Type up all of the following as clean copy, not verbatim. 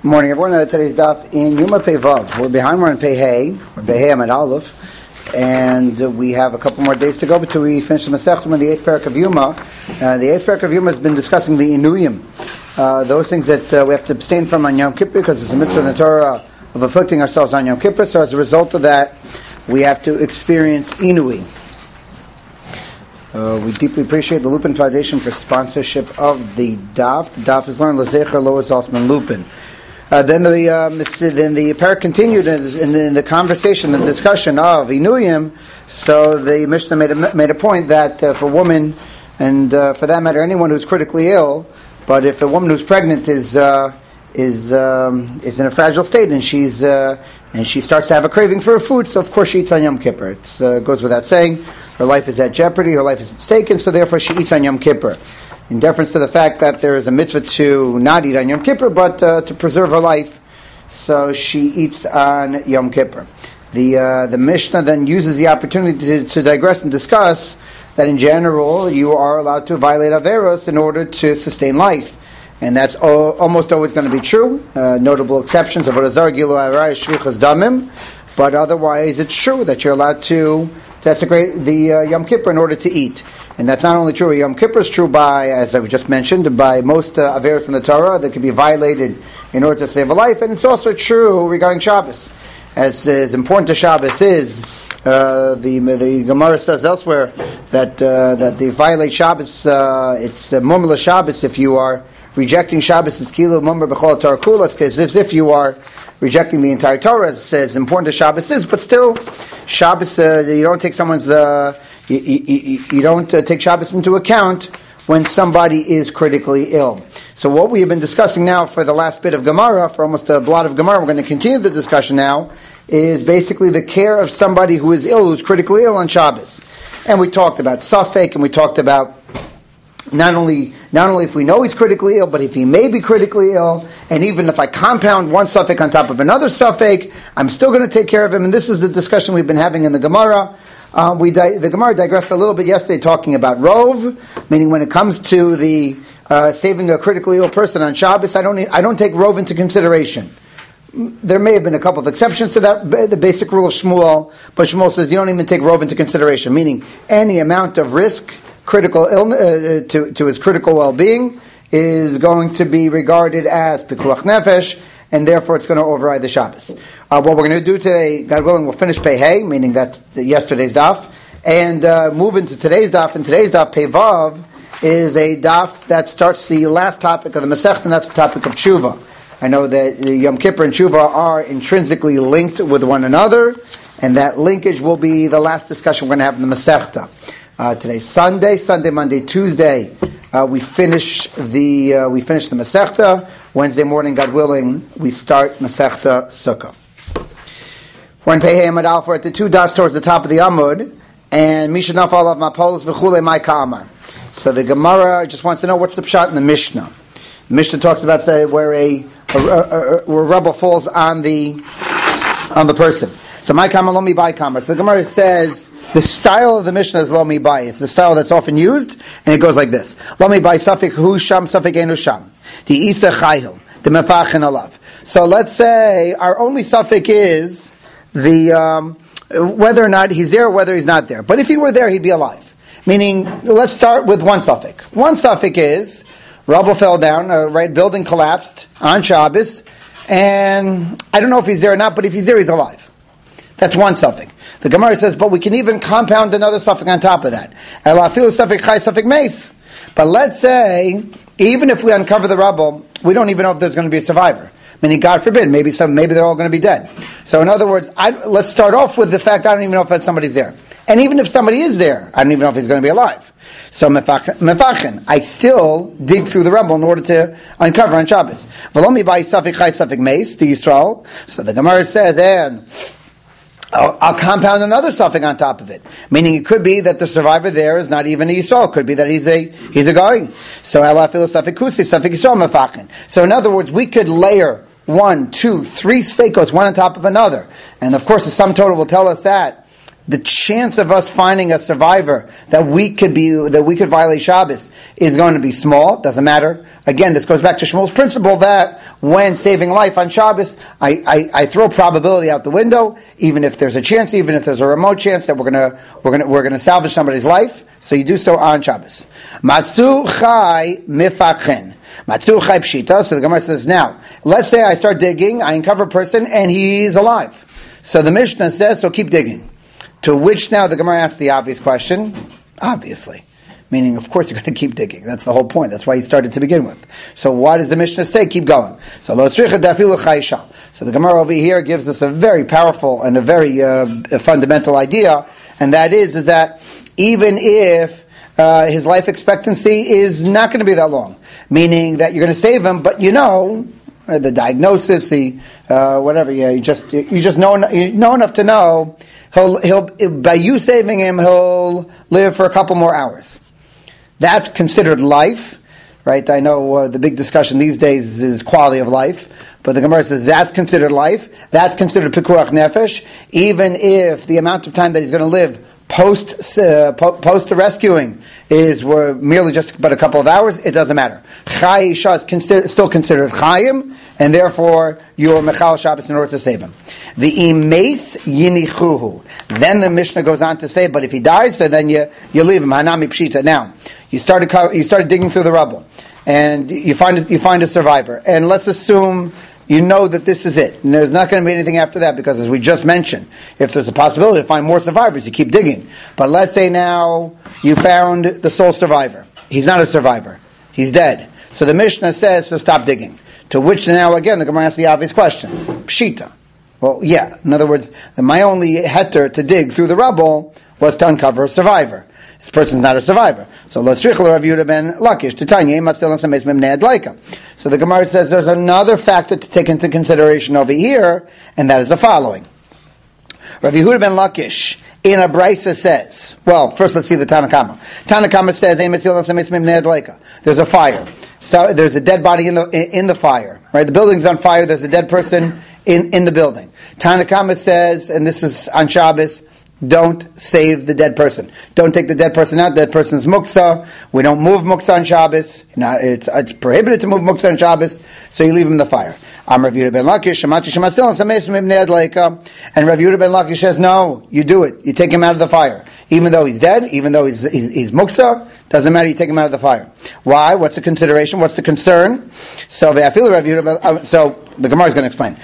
Morning, everyone. Today's daf in Yuma Pei Vav. We're behind. We're in Pei Hey. We're Pei Hey Amid Aleph, and we have a couple more days to go until we finish the Masechta in the 8th parak of Yuma. The 8th parak of Yuma has been discussing the Inuyim, those things that we have to abstain from on Yom Kippur because it's a mitzvah in the Torah of afflicting ourselves on Yom Kippur. So as a result of that, we have to experience Inui. We deeply appreciate the Lupin Foundation for sponsorship of the daf. The daf is learned Lezecher Lois Osman Lupin. Then the parak continued in the conversation, the discussion of Inuyim. So the Mishnah made a point that if a woman, and for that matter anyone who's critically ill, but if a woman who's pregnant is in a fragile state and she starts to have a craving for food, so of course she eats on Yom Kippur. It goes without saying. Her life is at jeopardy, her life is at stake, and so therefore she eats on Yom Kippur. In deference to the fact that there is a mitzvah to not eat on Yom Kippur, but to preserve her life, so she eats on Yom Kippur. The Mishnah then uses the opportunity to digress and discuss that in general you are allowed to violate Averos in order to sustain life. And that's almost always going to be true. Notable exceptions of Avodah Gilu Arai Shvichas Damim, but otherwise it's true that you're allowed to desecrate the Yom Kippur in order to eat. And that's not only true of Yom Kippur, it's true by, as I just mentioned, by most Averos in the Torah that can be violated in order to save a life, and it's also true regarding Shabbos. As important as Shabbos is, the Gemara says elsewhere that they violate Shabbos, it's Mumla Shabbos if you are rejecting Shabbos, it's Kilu Mumra B'chol Torah Kula, it's as if you are rejecting the entire Torah, as important as Shabbos is, but still, Shabbos, you don't take someone's, you don't take Shabbos into account when somebody is critically ill. So what we have been discussing now for the last bit of Gemara, for almost a blot of Gemara, we're going to continue the discussion now, is basically the care of somebody who is ill, who's critically ill on Shabbos. And we talked about Safek, and we talked about not only if we know he's critically ill, but if he may be critically ill, and even if I compound one suffix on top of another suffix, I'm still going to take care of him. And this is the discussion we've been having in the Gemara. The Gemara digressed a little bit yesterday talking about Rov, meaning when it comes to the saving a critically ill person on Shabbos, I don't take Rov into consideration. There may have been a couple of exceptions to that, the basic rule of Shmuel, but Shmuel says you don't even take Rov into consideration, meaning any amount of risk critical illness to his critical well-being is going to be regarded as pikuach nefesh, and therefore it's going to override the Shabbos. What we're going to do today, God willing, we'll finish Pei Hey, meaning that's yesterday's daf, and move into today's daf. And today's daf, Pei Vav, is a daf that starts the last topic of the Masechta, and that's the topic of Tshuva. I know that the Yom Kippur and Tshuva are intrinsically linked with one another, and that linkage will be the last discussion we're going to have in the Masechta. Today's Sunday, Monday, Tuesday. We finish the Masechta. Wednesday morning, God willing, we start Masechta Sukkah. We're in Pei Hey Amud Aleph. We're at the two dots towards the top of the Amud, and Misha Nafal of Mapolos v'chulei Mai Ka'amar. So the Gemara just wants to know what's the pshat in the Mishnah. The Mishnah talks about where a rubble falls on the person. So Mai Ka'amar lo mi bai Ka'amar. So the Gemara says the style of the Mishnah is lo mi bai. It's the style that's often used, and it goes like this: Lo mi bai safik hu sham safik enu sham. The isa chayhu the mefachin alav. So let's say our only suffix is the whether or not he's there or whether he's not there. But if he were there, he'd be alive. Meaning, let's start with one suffix. One suffix is rubble fell down, building collapsed on Shabbos, and I don't know if he's there or not, but if he's there, he's alive. That's one suffix. The Gemara says, but we can even compound another suffix on top of that. Elafilu suffix chay suffix meis. But let's say, even if we uncover the rubble, we don't even know if there's going to be a survivor. Meaning, God forbid, maybe they're all going to be dead. So in other words, let's start off with the fact I don't even know if somebody's there. And even if somebody is there, I don't even know if he's going to be alive. So mefachin, I still dig through the rubble in order to uncover on Shabbos. V'lo by safik chay safik meis, the Yisrael. So the Gemara says, and I'll compound another suffix on top of it. Meaning it could be that the survivor there is not even a Yisrael. It could be that he's a guy. So elafilu suffix kusi, suffix Yisrael mefachin. So in other words, we could layer 1, 2, 3 sfeikos, one on top of another. And of course the sum total will tell us that the chance of us finding a survivor that we could violate Shabbos is going to be small. Doesn't matter. Again, this goes back to Shmuel's principle that when saving life on Shabbos, I throw probability out the window, even if there's a chance, even if there's a remote chance that we're gonna salvage somebody's life. So you do so on Shabbos. Matzu chai mifachen. Matzu chai pshita. So the Gemara says, now, let's say I start digging, I uncover a person, and he's alive. So the Mishnah says, so keep digging. To which now the Gemara asks the obvious question, obviously. Meaning, of course, you're going to keep digging. That's the whole point. That's why you started to begin with. So why does the Mishnah say, keep going? So the Gemara over here gives us a very powerful and a very fundamental idea, and that is that even if his life expectancy is not going to be that long, meaning that you're going to save him, but the diagnosis, whatever, you just know enough to know he'll by you saving him, he'll live for a couple more hours. That's considered life, right? I know the big discussion these days is quality of life, but the Gemara says that's considered life. That's considered pikuach nefesh, even if the amount of time that he's going to live post the rescuing is merely just but a couple of hours. It doesn't matter. Chai Isha is still considered chayim, and therefore you're mechal Shabbos in order to save him. The imes yinichuhu. Then the Mishnah goes on to say, but if he dies, so then you leave him. Hanami pshita. Now you started digging through the rubble, and you find a survivor, and let's assume you know that this is it. And there's not going to be anything after that because, as we just mentioned, if there's a possibility to find more survivors, you keep digging. But let's say now you found the sole survivor. He's not a survivor. He's dead. So the Mishnah says, so stop digging. To which now, again, the Gemara asks the obvious question. Pshita. Well, yeah. In other words, my only heter to dig through the rubble was to uncover a survivor. This person's not a survivor. So Rav Yehuda ben Lakish to Tanya. So the Gemara says there's another factor to take into consideration over here, and that is the following. Rav Yehuda ben Lakish in a brisa says, well, first let's see the Tanakama. Tanakama says, there's a fire. So there's a dead body in the fire. Right? The building's on fire, there's a dead person in the building. Tanakama says, and this is on Shabbos, don't save the dead person. Don't take the dead person out. Dead person's muksa. We don't move muksa on Shabbos. It's prohibited to move muksa on Shabbos, so you leave him in the fire. Rav Yehuda ben Lakish, and Rav Yehuda ben Lakish says, no, you do it. You take him out of the fire. Even though he's dead, even though he's muksa, doesn't matter, you take him out of the fire. Why? What's the consideration? What's the concern? So the Gemara is going to explain.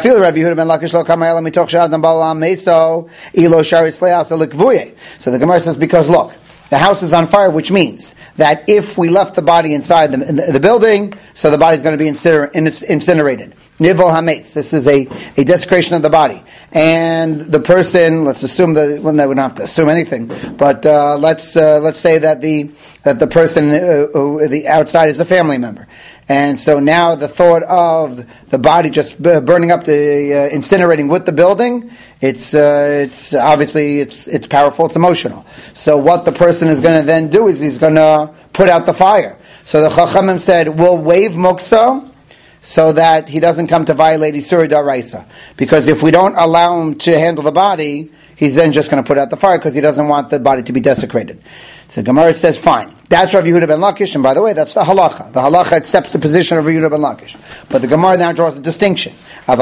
So the Gemara says, because look, the house is on fire, which means that if we left the body inside the building, so the body's going to be incinerated. Nivel hametz. This is a desecration of the body. And the person, let's assume that, well, no, we don't have to assume anything, but let's say that the person the outside is a family member. And so now the thought of the body just burning up, incinerating with the building, it's obviously it's powerful, it's emotional. So what the person is going to then do is he's going to put out the fire. So the Chachamim said, we'll waive muksa so that he doesn't come to violate Isur Daraisa. Because if we don't allow him to handle the body, he's then just going to put out the fire because he doesn't want the body to be desecrated. So Gemara says, fine. That's Rav Yehuda ben Lakish, and by the way, that's the halacha. The halacha accepts the position of Rav Yehuda ben Lakish. But the Gemara now draws a distinction. But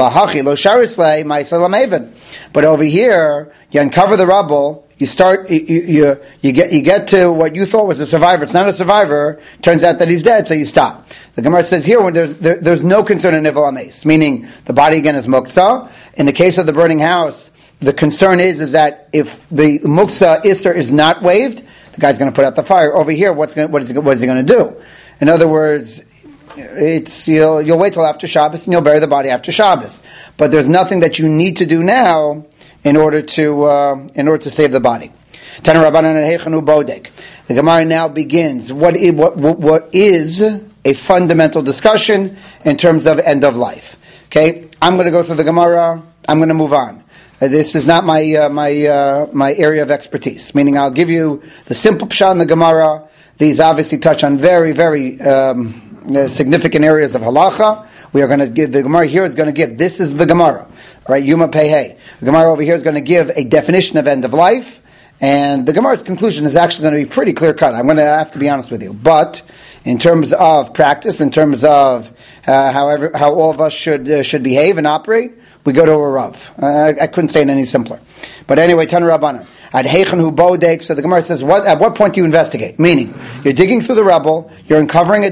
over here, you uncover the rubble, you get to what you thought was a survivor. It's not a survivor. Turns out that he's dead, so you stop. The Gemara says here, when there's no concern in nivel ames, meaning the body again is muktzah. In the case of the burning house, the concern is that if the muktzah isser is not waived, the guy's going to put out the fire. Over here, what is he going to do? In other words, you'll wait till after Shabbos and you'll bury the body after Shabbos. But there's nothing that you need to do now in order to save the body. The Gemara now begins. What is a fundamental discussion in terms of end of life? Okay, I'm going to go through the Gemara. I'm going to move on. This is not my area of expertise. Meaning, I'll give you the simple pshat in the Gemara. These obviously touch on very, very significant areas of halacha. We are going to give, the Gemara here is going to give, this is the Gemara, right? Yuma Pei. The Gemara over here is going to give a definition of end of life, and the Gemara's conclusion is actually going to be pretty clear cut. I'm going to have to be honest with you. But in terms of practice, in terms of how all of us should behave and operate, we go to a Rav. I couldn't say it any simpler. But anyway, Tan Rabbanan. At Heichen Hu Bodek, so the Gemara says, at what point do you investigate? Meaning, you're digging through the rubble, you're uncovering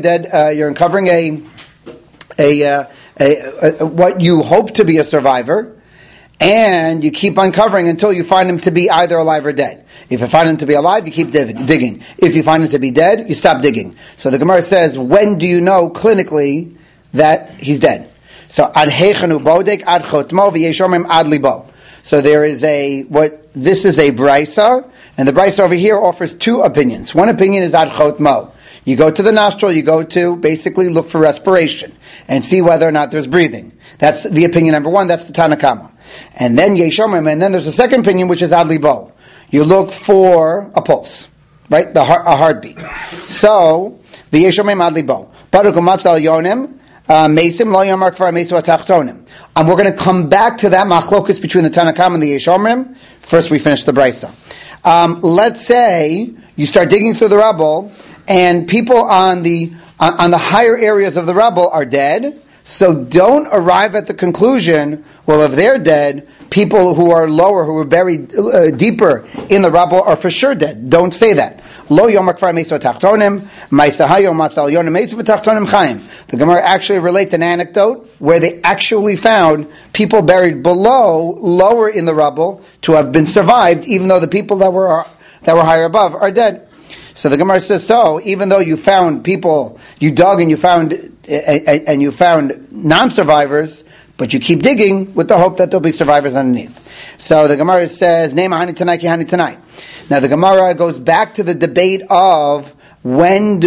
what you hope to be a survivor, and you keep uncovering until you find him to be either alive or dead. If you find him to be alive, you keep digging. If you find him to be dead, you stop digging. So the Gemara says, when do you know clinically that he's dead? So ad heichenu bodek ad chotmo v'yeshomim ad libo. So there is this is a brisa, and the brisa over here offers two opinions. One opinion is ad chotmo. You go to the nostril, you go to basically look for respiration and see whether or not there's breathing. That's the opinion number one. That's the Tanakama. And then yeshomim, and then there's a second opinion which is ad libo. You look for a pulse, right? A heartbeat. So the yeshomim ad libo. Baruch u'matzal yonim. And we're going to come back to that machlokus between the Tanakam and the Yeshomrim. First, we finish the brisa. Let's say you start digging through the rubble, and people on the higher areas of the rubble are dead. So don't arrive at the conclusion, well, if they're dead, people who are lower, who are buried deeper in the rubble, are for sure dead. Don't say that. Lo yom akfar meso tachtonim, ma'isahayom matzal yonim meso v'tachtonim chaim. The Gemara actually relates an anecdote where they actually found people buried lower in the rubble, to have been survived, even though the people that were higher above are dead. So the Gemara says, so even though you found people, you dug and you found non-survivors, but you keep digging with the hope that there'll be survivors underneath. So the Gemara says, Neima hani tanai ki hani tanai. Now the Gemara goes back to the debate of what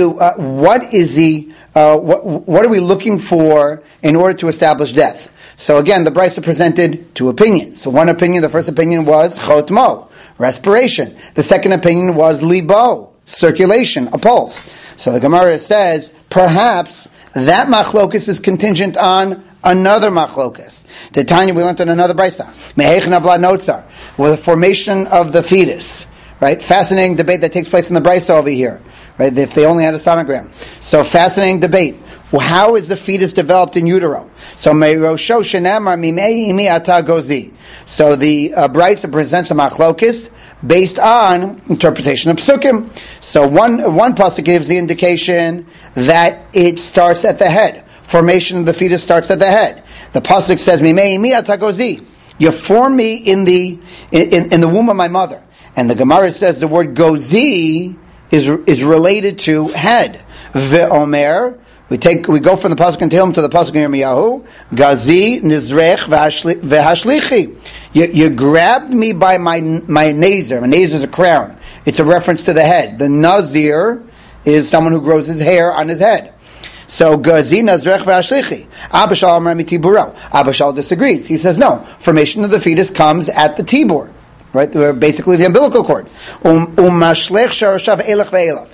are we looking for in order to establish death? So again, the Brisa presented two opinions. So one opinion, the first opinion was chotmo, respiration. The second opinion was libo, circulation, a pulse. So the Gemara says, perhaps that machlokus is contingent on another machlokus. The Tanya, we learned in another Brisa. Mehechen avla notzar, with the formation of the fetus. Right? Fascinating debate that takes place in the Brisa over here. Right? If they only had a sonogram. So fascinating debate. Well, how is the fetus developed in utero? So meirosho shenamar mimei imi ata gozi. So the Brisa presents a machlokis based on interpretation of psukim. So one pasuk gives the indication that it starts at the head. Formation of the fetus starts at the head. The pasuk says mimei imi ata gozi. You form me in the womb of my mother. And the Gemara says the word gozi is related to head. Ve'omer, we go from the pasuk in Tehillim to the pasuk in Yirmiyahu. Gazi nizrech v'hashlichi. You grabbed me by my nazer. My nazer is a crown. It's a reference to the head. The nazir is someone who grows his hair on his head. So Gazi Nazrech v'Ashlichi. Abishal Amar Mitiburo. Abishal disagrees. He says no. Formation of the fetus comes at the tibur, right? Basically the umbilical cord. Umashlech sharashav elach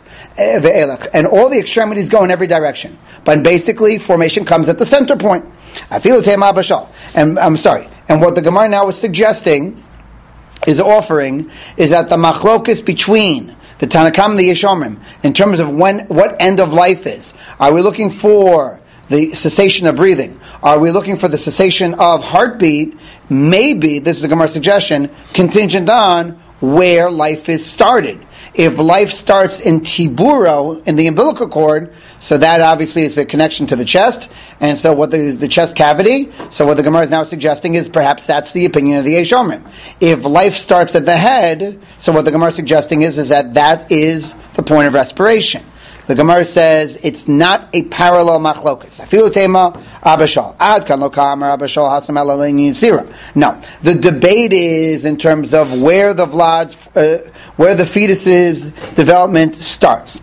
ve'elach. And all the extremities go in every direction. But basically formation comes at the center point. Afilu teim Abishal. And I'm sorry. And what the Gemara now is suggesting, is offering, is that the machlokus between the Tanakam and the Yeshomrim, in terms of what end of life is. Are we looking for the cessation of breathing? Are we looking for the cessation of heartbeat? Maybe, this is the Gemara's suggestion, contingent on where life is started. If life starts in tiburo, in the umbilical cord, so that obviously is a connection to the chest, and so what the chest cavity, so what the Gemara is now suggesting is perhaps that's the opinion of the Yeshomrim. If life starts at the head, so what the Gemara is suggesting is that is the point of respiration. The Gemara says it's not a parallel machlokas. Afilu tema abashal. Ad kan lo kamar abashal hasam alalein yitzira. No, the debate is in terms of where the fetus's development starts.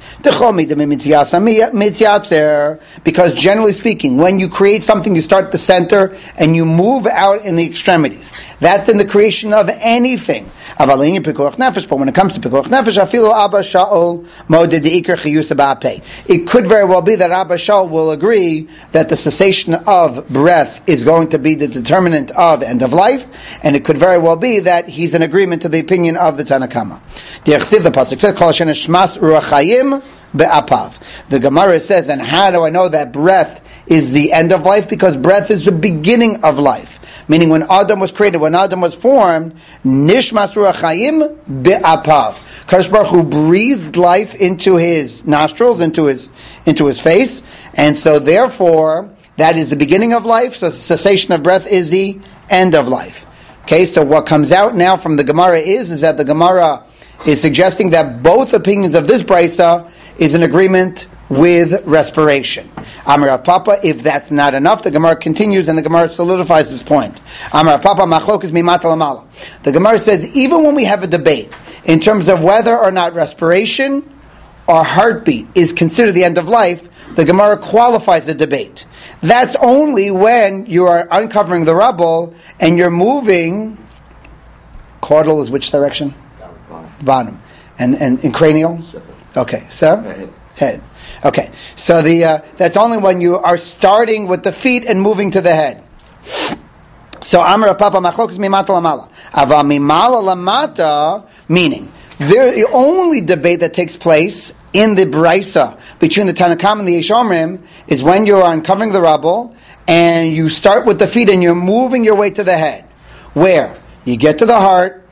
Because generally speaking, when you create something, you start at the center and you move out in the extremities. That's in the creation of anything. But when it comes to pikuach nefesh, afilu Abba Shaul moded deikar chiyusa ba'apei. It could very well be that Abba Shaul will agree that the cessation of breath is going to be the determinant of end of life, and it could very well be that he's in agreement to the opinion of the Tanna Kama. The pasuk says, "Kol shena shmas ruach chayim be'apav." The Gemara says, and how do I know that breath is the end of life? Because breath is the beginning of life. Meaning when Adam was created, when Adam was formed, nishmas ruach chayim be'apav. Kadosh Baruch Hu breathed life into his nostrils, into his face, and so therefore that is the beginning of life. So cessation of breath is the end of life. Okay, so what comes out now from the Gemara is that the Gemara is suggesting that both opinions of this brisa is in agreement with respiration. Amar Rav Papa, if that's not enough, the Gemara continues and the Gemara solidifies this point. Amar Rav Papa, machlokes mimata lamala. The Gemara says even when we have a debate in terms of whether or not respiration or heartbeat is considered the end of life, the Gemara qualifies the debate. That's only when you are uncovering the rubble and you're moving. Caudal is which direction? Bottom. And cranial? Okay, so? Head. Okay, so that's only when you are starting with the feet and moving to the head. So Amar Papa Machlokas mimata lamala. Ava mimala lamata, meaning the only debate that takes place in the brisa between the Tanna Kama and the Yesh Omrim is when you are uncovering the rubble and you start with the feet and you're moving your way to the head. Where you get to the heart,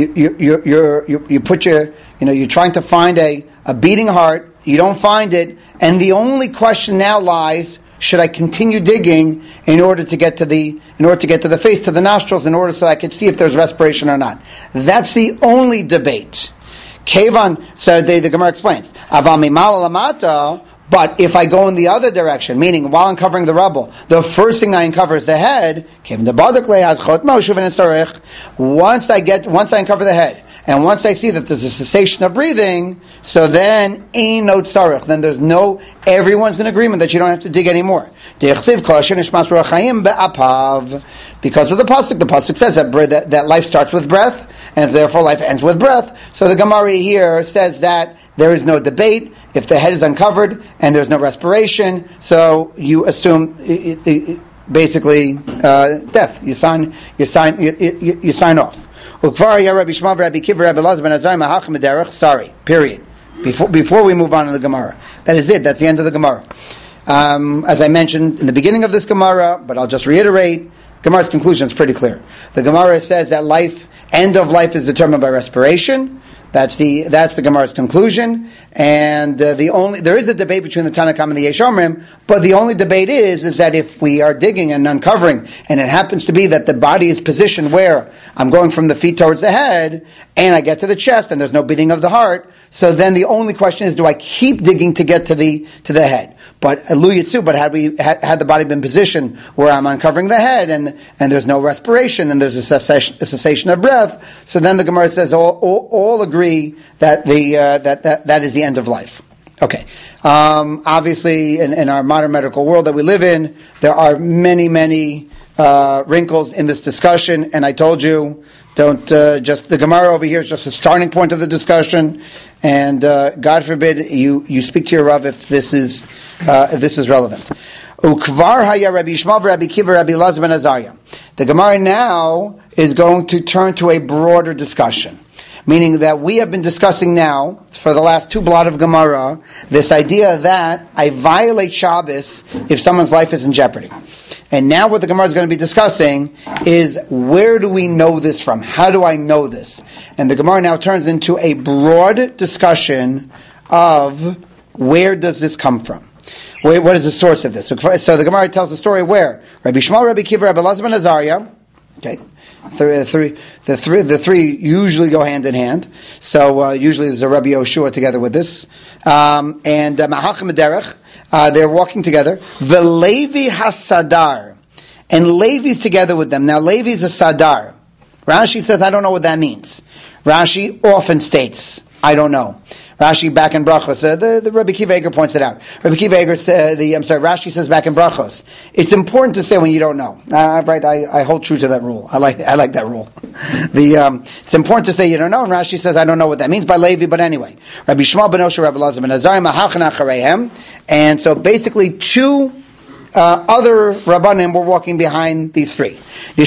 you put your, you're trying to find a beating heart. You don't find it, and the only question now lies: should I continue digging in order to get to the face, to the nostrils, in order so I can see if there's respiration or not? That's the only debate. Kevan, so the Gemara explains, Avami Malalamata. But if I go in the other direction, meaning while uncovering the rubble, the first thing I uncover is the head. Once I uncover the head, and once I see that there's a cessation of breathing, so then ein no tzarich. Then there's everyone's in agreement that you don't have to dig anymore. Because of the pasuk says that life starts with breath, and therefore life ends with breath. So the Gemara here says that there is no debate if the head is uncovered and there's no respiration. So you assume basically death. You sign off. Sorry. Period. Before we move on to the Gemara, that is it. That's the end of the Gemara. As I mentioned in the beginning of this Gemara, but I'll just reiterate. Gemara's conclusion is pretty clear. The Gemara says that end of life is determined by respiration. That's the Gemara's conclusion, and there is a debate between the Tanna Kama and the Yesh Omrim, but the only debate is that if we are digging and uncovering, and it happens to be that the body is positioned where I'm going from the feet towards the head, and I get to the chest, and there's no beating of the heart, so then the only question is, do I keep digging to get to the head? But had the body been positioned where I'm uncovering the head and there's no respiration and there's a cessation of breath, so then the Gemara says all agree that that is the end of life. Okay. Obviously, in our modern medical world that we live in, there are many wrinkles in this discussion, and I told you, don't just the Gemara over here is just a starting point of the discussion, and God forbid you speak to your Rav if this is relevant. Ukvar haya Rabbi Yishmael, Rabbi Kiva, Rabbi Elazar ben Azariah. The Gemara now is going to turn to a broader discussion, meaning that we have been discussing now for the last two blot of Gemara this idea that I violate Shabbos if someone's life is in jeopardy. And now what the Gemara is going to be discussing is, where do we know this from? How do I know this? And the Gemara now turns into a broad discussion of where does this come from? What is the source of this? So the Gemara tells the story where Rabbi Yishmael, Rabbi Kiva, Rabbi Elazar ben Azariah. Okay, the three usually go hand in hand. So usually there's a Rabbi Yoshua together with this, and Mahachim Derech. They're walking together. The Levi Hasadar, and Levi's together with them. Now Levi's a Sadar. Rashi says, I don't know what that means. Rashi often states I don't know. Rashi back in Brachos, the Rabbi Akiva Eiger points it out. Rabbi Akiva Eiger, Rashi says back in Brachos, it's important to say when you don't know. Right? I hold true to that rule. I like that rule. It's important to say you don't know, and Rashi says I don't know what that means by Levi, but anyway. Rabbi Shmuel ben Osher, Rabbi Elazar ben Azariah, Mahachan Achareihem, and so basically two other Rabbanim were walking behind these three. How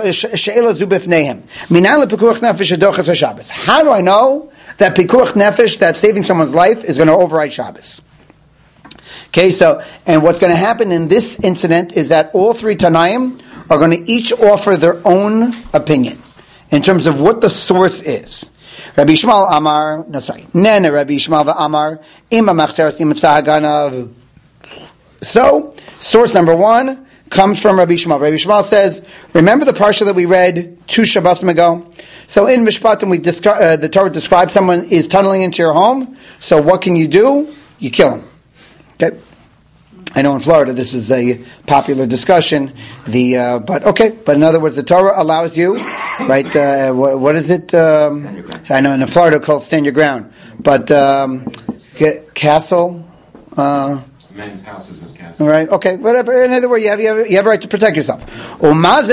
do I know that pikuach nefesh, that saving someone's life, is going to override Shabbos? Okay, so, and what's going to happen in this incident is that all three Tanaim are going to each offer their own opinion in terms of what the source is. Rabbi Yishmael Amar, Nene Rabbi Yishmael Amar, Ima Machzeres Imatzah Haganav. So, source number one comes from Rabbi Yishmael. Rabbi Yishmael says, remember the parsha that we read 2 Shabbosim ago? So in Mishpatim, the Torah describes someone is tunneling into your home. So what can you do? You kill him. Okay? I know in Florida this is a popular discussion. But in other words, the Torah allows you, right? What is it? I know in Florida called stand your ground. But castle. Men's houses as castle. Right? Okay. Whatever. In other words, you have a right to protect yourself. Now,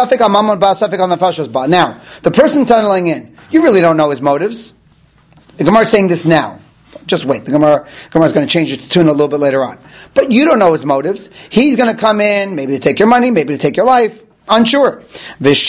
the person tunneling in, you really don't know his motives. The Gemara is saying this now. Just wait. The Gemara is going to change its tune a little bit later on. But you don't know his motives. He's going to come in, maybe to take your money, maybe to take your life. Unsure. Now, as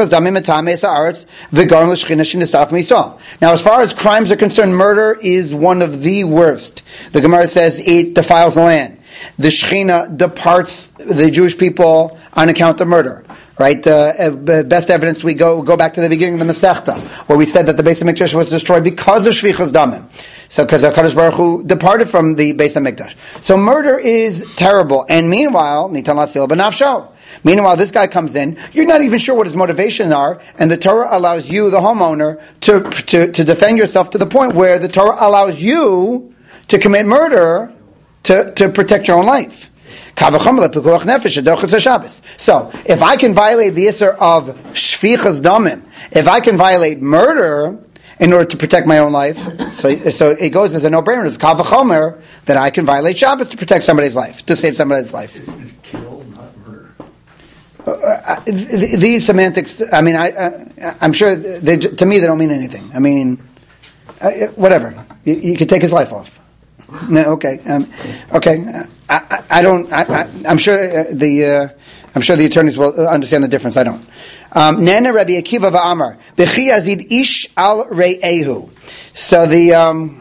far as crimes are concerned, murder is one of the worst. The Gemara says it defiles the land. The Shechina departs the Jewish people on account of murder. Right? Best evidence, we go back to the beginning of the Masechta, where we said that the Beis HaMikdash was destroyed because of Shvichas Damim. So, because HaKadosh Baruch Hu departed from the Beis HaMikdash. So, murder is terrible. And meanwhile, Nitan Latzil B'nafsho. Meanwhile, this guy comes in, you're not even sure what his motivations are, and the Torah allows you, the homeowner, to defend yourself to the point where the Torah allows you to commit murder to protect your own life. So, if I can violate the Isser of Shvichas Damim, if I can violate murder in order to protect my own life, so it goes as a no-brainer. It's Kal V'chomer that I can violate Shabbos to protect somebody's life, to save somebody's life. Kill, not murder. These semantics, I mean, I'm sure, to me, they don't mean anything. I mean, whatever. You could take his life off. No, okay. I don't. I'm sure the attorneys will understand the difference. I don't. Nana Rabbi Akiva va'amar b'chi yazid ish al re'ehu. So the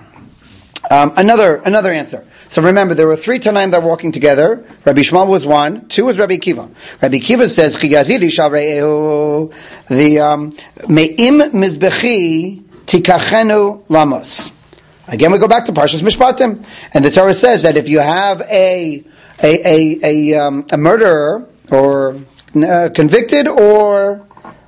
another answer. So remember, there were 3 Tanaim that were walking together. Rabbi Shmuel was 1. 2 was Rabbi Akiva. Rabbi Akiva says chi yazid ish al re'ehu. The me'im mizbechi tikachenu lamos. Again, we go back to Parshas Mishpatim, and the Torah says that if you have a murderer or convicted or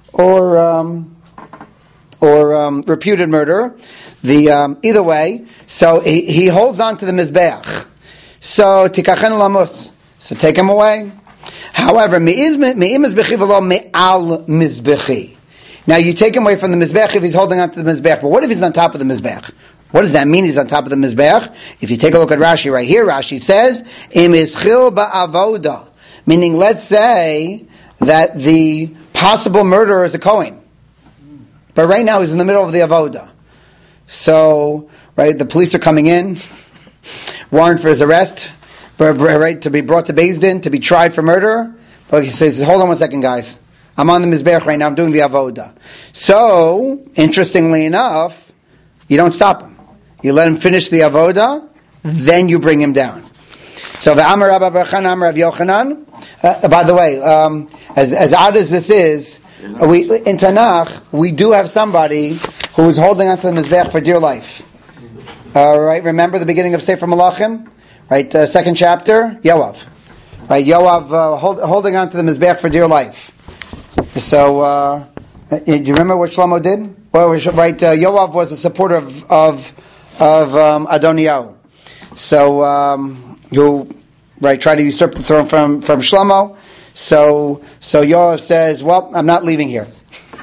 reputed murderer, either way, so he holds on to the mizbeach. So tikachen lamus. So take him away. However, me'im mizbechi v'lo me'al mizbechi. Now you take him away from the mizbeach if he's holding on to the mizbeach. But what if he's on top of the mizbeach? What does that mean? He's on top of the mizbeach. If you take a look at Rashi right here, Rashi says, "Im ischil ba'avoda," meaning, let's say that the possible murderer is a Kohen, but right now he's in the middle of the avoda. So, right, the police are coming in, warrant for his arrest, right, to be brought to Beis Din to be tried for murder. But he says, "Hold on one second, guys. I'm on the mizbeach right now. I'm doing the avoda." So, interestingly enough, you don't stop him. You let him finish the avoda, then you bring him down. So the Amar Rabba Barchan Amar Rav Yochanan. By the way, as odd as this is, in Tanakh we do have somebody who is holding onto the mizbeach for dear life. Right? Remember the beginning of Sefer Malachim, right? 2nd chapter, Yoav. Right? Yoav holding onto the mizbeach for dear life. So, do you remember what Shlomo did? Well, right, Yoav was a supporter of Adoniyahu. So, who, right, tried to usurp the throne from Shlomo. So Yoav says, well, I'm not leaving here.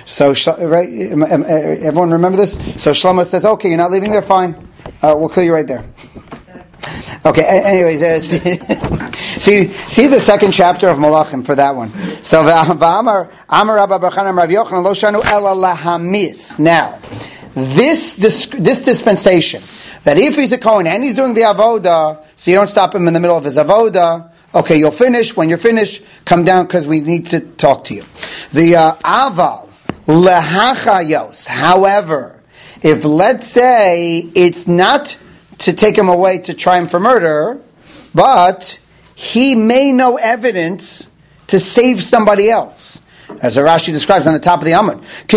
So, right, everyone remember this? So Shlomo says, okay, you're not leaving there, fine. We'll kill you right there. Okay, anyways, see the second chapter of Malachim for that one. So, Amar Rabba Barchanan Rav Yochanan lo shanu ela lahamis. Now, this dispensation, that if he's a Kohen and he's doing the avoda, so you don't stop him in the middle of his avoda, okay, you'll finish. When you're finished, come down because we need to talk to you. The aval lehachayos. However, if let's say it's not to take him away to try him for murder, but he may know evidence to save somebody else. As Rashi describes on the top of the Amud.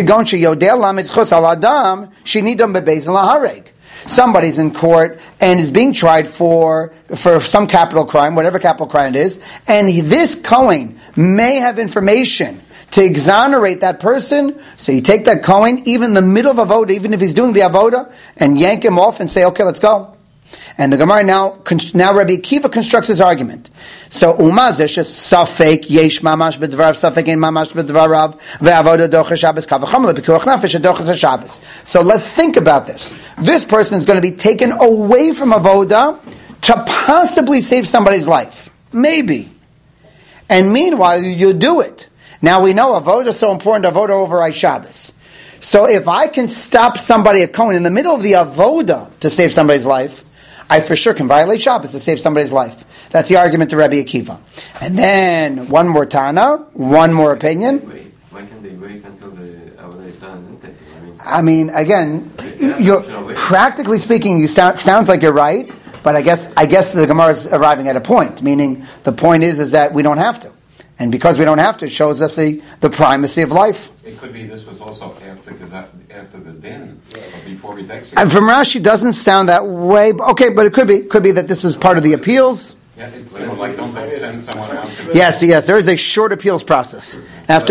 Somebody's in court and is being tried for some capital crime, whatever capital crime it is, and this Kohen may have information to exonerate that person, so you take that Kohen, even in the middle of Avoda, even if he's doing the Avoda, and yank him off and say, okay, let's go. And the Gemara now Rabbi Akiva constructs his argument. So umazesh safek yesh mamash b'dvarav safek ein mamash b'dvarav ve'avoda docha Shabbos kavacham lepikuach nefesh docha Shabbos. So let's think about this. This person is going to be taken away from avoda to possibly save somebody's life, maybe. And meanwhile, you do it. Now we know avoda is so important. Avoda over Shabbos. So if I can stop somebody at Kohen in the middle of the avoda to save somebody's life, I for sure can violate Shabbos to save somebody's life. That's the argument to Rabbi Akiva. And then one more Tana, one more opinion. Why can't they wait until the avodah is done and take it? I mean, again, you're practically speaking, you sounds like you're right, but I guess the Gemara is arriving at a point. Meaning, the point is that we don't have to, and because we don't have to, it shows us the primacy of life. It could be this was also after the din, but before he's executed. And from Rashi, doesn't sound that way. Okay, but it could be that this is part of the appeals. Yeah, it's like don't they send someone out to Yes, there is a short appeals process after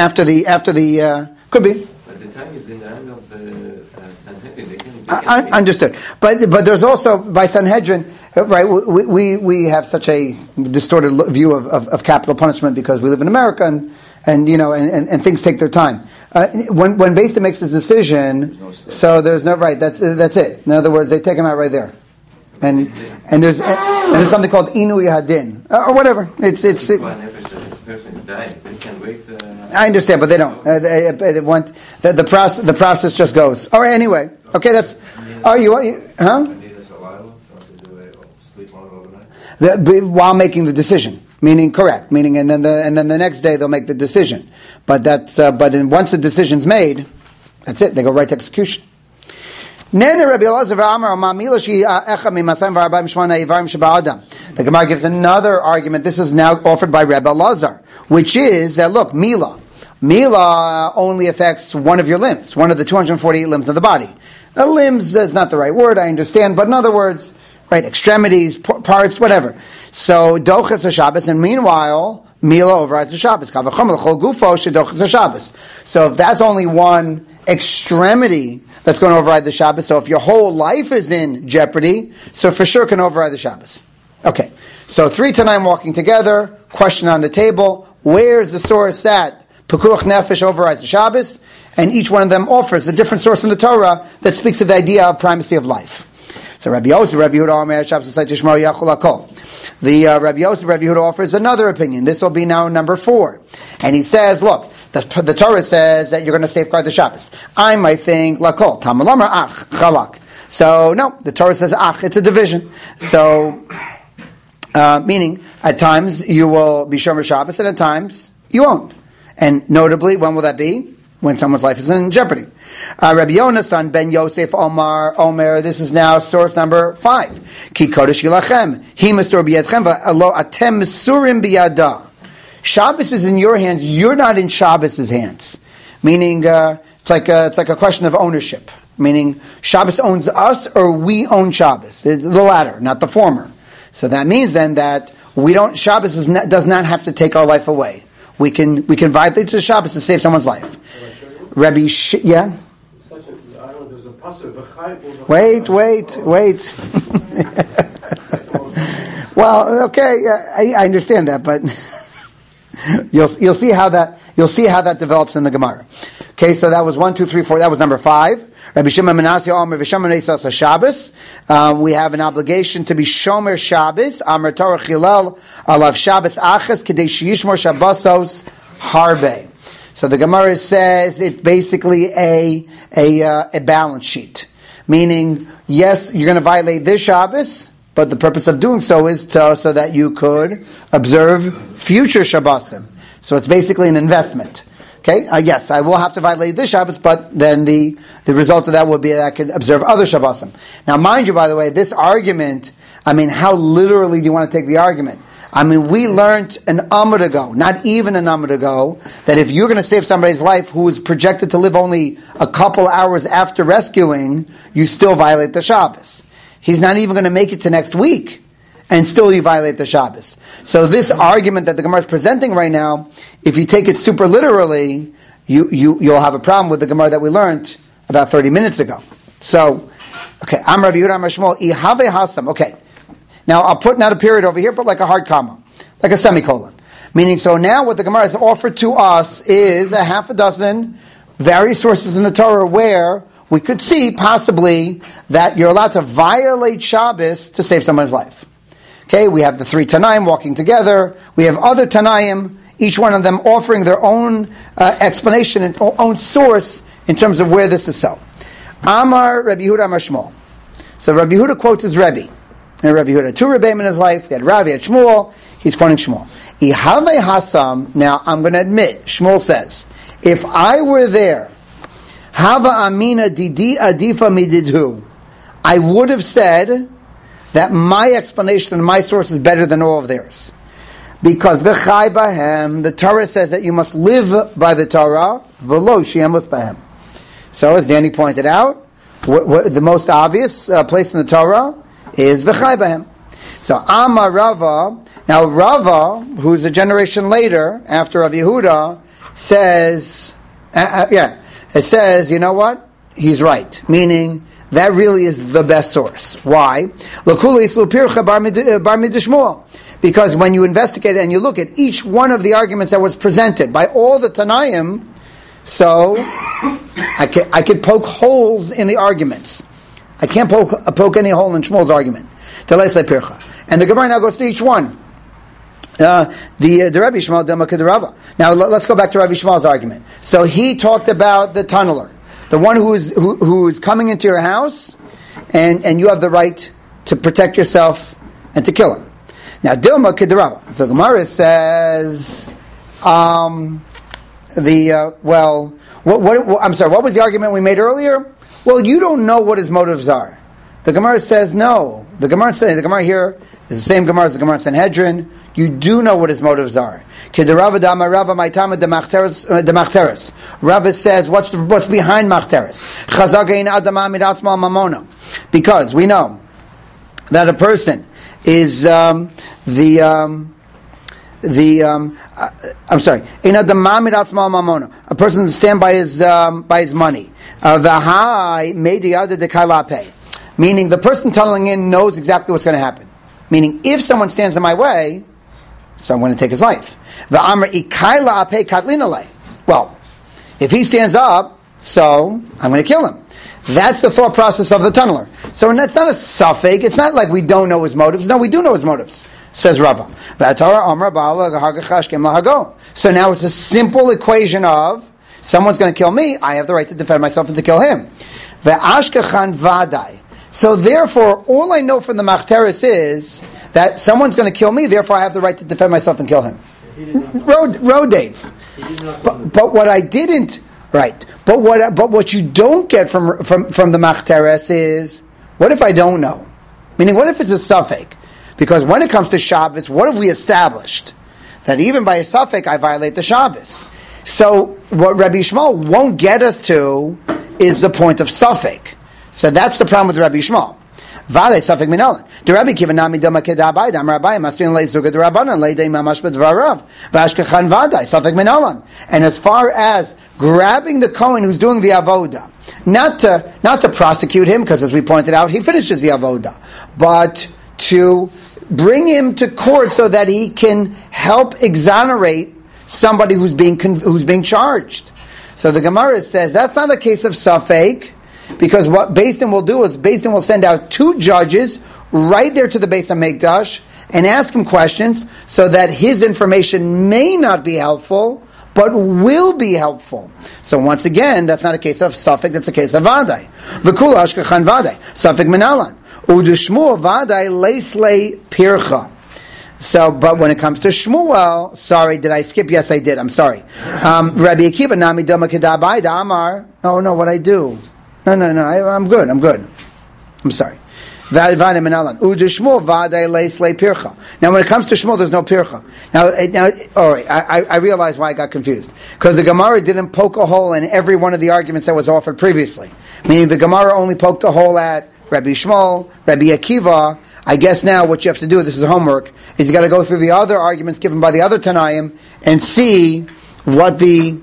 the could be. But the time is in the hand of the Sanhedrin. Understood, but there's also by Sanhedrin, right? We have such a distorted view of capital punishment because we live in America and things take their time. When Beis Din makes this decision, so there's no right. That's it. In other words, they take him out right there, and there's something called Inui Hadin or whatever. It's. Person is dying. They can wait. I understand, but they don't. They want the process just goes. All right. Anyway, okay. That's. Are you? Huh? While making the decision. Meaning correct. Meaning, and then the next day they'll make the decision. But once the decision's made, that's it. They go right to execution. The Gemara gives another argument. This is now offered by Rebbe Elazar, which is that look, Mila only affects one of your limbs, one of the 248 limbs of the body. Now, limbs is not the right word, I understand, but in other words, right, extremities, parts, whatever. So, doches a Shabbos, and meanwhile, Mila overrides the Shabbos. So, if that's only one extremity that's going to override the Shabbos, so if your whole life is in jeopardy, so for sure can override the Shabbos. Okay, so 3 to 9 walking together, question on the table, where's the source that Pekuach Nefesh overrides the Shabbos? And each one of them offers a different source in the Torah that speaks of the idea of primacy of life. So Rabbi Yosef, Rabbi Yehuda, Omer Shabbos L'Sayt Yishmar Yachol Hakol. The Rabbi Yosef, Rabbi Yehuda offers another opinion. This will be now number 4. And he says, look, the Torah says that you're going to safeguard the Shabbos. I might think, Lakol, Tamalamar Ach, Chalak. So, no, the Torah says Ach, it's a division. So, meaning, at times you will be Shomer Shabbos, and at times you won't. And notably, when will that be? When someone's life is in jeopardy. Rabbi Yonasan ben Yosef Omer, this is now source number 5. Ki kodesh yilachem, hi mesur biyadchem, v'alo atem mesurim biyada. Shabbos is in your hands, you're not in Shabbos' hands. Meaning, it's like a question of ownership. Meaning, Shabbos owns us, or we own Shabbos. It's the latter, not the former. So that means then that Shabbos does not have to take our life away. We can violate the Shabbos to save someone's life. Rabbi, yeah? There's a pasuk. Wait. Well, okay, I understand that, but you'll see how that develops in the Gemara. Okay, so that was 1, 2, 3, 4. That was number 5. Rabbi Shimon Menashe Omer v'Shomer Neisas Shabbos. We have an obligation to be Shomer Shabbos. Amar Torah Chilel alav Shabbos Achas Kedei Sheyishmor Shabbosos Harbe. So the Gemara says it's basically a balance sheet, meaning yes, you're going to violate this Shabbos, but the purpose of doing so is so that you could observe future Shabbosim. So it's basically an investment. Okay, yes, I will have to violate this Shabbos, but then the result of that would be that I could observe other Shabbosim. Now, mind you, by the way, this argument, how literally do you want to take the argument? We learned an Amud ago, not even an Amud ago, that if you're going to save somebody's life who is projected to live only a couple hours after rescuing, you still violate the Shabbos. He's not even going to make it to next week, and still you violate the Shabbos. So this argument that the Gemara is presenting right now, if you take it super literally, you'll have a problem with the Gemara that we learned about 30 minutes ago. So, okay, Am Rav Yehuda Amar Shmuel, Ihave Hasam. Okay, now I'll put not a period over here, but like a hard comma, like a semicolon. Meaning, so now what the Gemara has offered to us is a half a dozen various sources in the Torah where we could see possibly that you're allowed to violate Shabbos to save someone's life. Okay, we have the 3 Tanaim walking together. We have other Tanaim, each one of them offering their own explanation and own source in terms of where this is so. Amar Rabbi Yehuda Amar Shmuel. So Rabbi Yehuda quotes his Rebbe. And Rabbi Yehuda had 2 Rebbeim in his life. He had Rav, he had Shmuel. He's quoting Shmuel. Ihave Hasam. Now I'm going to admit, Shmuel says, if I were there, Hava Amina Didi Adifa Mididhu, I would have said that my explanation and my source is better than all of theirs. Because the Chai Bahem, the Torah says that you must live by the Torah, V'lo She'emus Bahem. So as Danny pointed out, the most obvious place in the Torah is the Chai Bahem. So Amar Rava, now Rava, who's a generation later, after Rav Yehuda, says, it says, you know what? He's right. Meaning, that really is the best source. Why? Because when you investigate and you look at each one of the arguments that was presented by all the Tanaim, so I could poke holes in the arguments. I can't poke any hole in Shmuel's argument. And the Gemara now goes to each one. The Rabbi Shmuel Demakad Rava. Now let's go back to Rabbi Shmuel's argument. So he talked about the tunneler, the one who is coming into your house, and you have the right to protect yourself and to kill him. Now Dilma Kedarava. The Gemara says, I'm sorry. What was the argument we made earlier? Well, you don't know what his motives are. The Gemara says no. The Gemara here is the same Gemara as the Gemara in Sanhedrin. You do know what his motives are. Rava says, what's behind machteres? Because we know that a person is a person stand by his money. Meaning the person tunneling in knows exactly what's going to happen. Meaning if someone stands in my way, so I'm going to take his life. Well, if he stands up, so I'm going to kill him. That's the thought process of the tunneler. So it's not a suffix. It's not like we don't know his motives. No, we do know his motives, says Rava. So now it's a simple equation of someone's going to kill me, I have the right to defend myself and to kill him. So therefore, all I know from the machteres is that someone's going to kill me, therefore I have the right to defend myself and kill him. Road Dave. But what I didn't, right, but what you don't get from the machteres is, what if I don't know? Meaning, what if it's a suffix? Because when it comes to Shabbos, what have we established? That even by a suffix, I violate the Shabbos. So what Rabbi Shmuel won't get us to is the point of suffix. So that's the problem with Rabbi Shmuel. Vale suffix minalan. The Rabbi kivanami dama kedabai dam rabbi masrin leizugad rabbanan leidei mamash bedvarav vashkechan vadai suffix minalan. And as far as grabbing the Kohen who's doing the avoda, not to prosecute him, because as we pointed out, he finishes the avoda, but to bring him to court so that he can help exonerate somebody who's being charged. So the Gemara says that's not a case of Safek, because what Beis Din will do is Beis Din will send out 2 judges right there to the Beis HaMikdash and ask him questions so that his information may not be helpful, but will be helpful. So once again, that's not a case of Safek, that's a case of Vadai. V'kul Ashkechan Vadai, Safek Menalan. U'deshmuel Vadai Leislei Pircha. So, but when it comes to Shmuel, sorry, did I skip? Yes, I did. I'm sorry. Rabbi Akiva Nami Dama Kedabai Damar. No, what I do? No. I'm good. I'm sorry. Now, when it comes to Shmuel, there's no pircha. Now, all right, I realize why I got confused. Because the Gemara didn't poke a hole in every one of the arguments that was offered previously. Meaning the Gemara only poked a hole at Rabbi Shmuel, Rabbi Akiva. I guess now what you have to do, this is homework, is you got to go through the other arguments given by the other Tanaim and see what